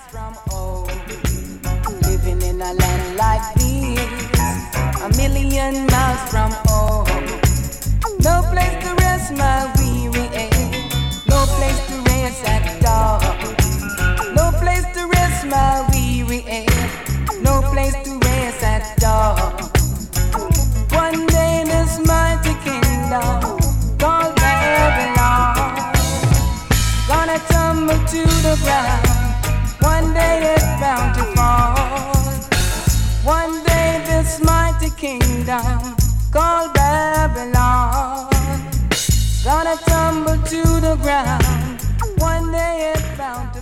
from old, living in a land like this, a million miles from home. No place to rest my weary head, no place to rest at all. No place to rest my weary head, no place to rest at all. One day this mighty kingdom called Babylon gonna tumble to the ground. One day it's bound to fall. One day this mighty kingdom called Babylon gonna tumble to the ground. One day it's bound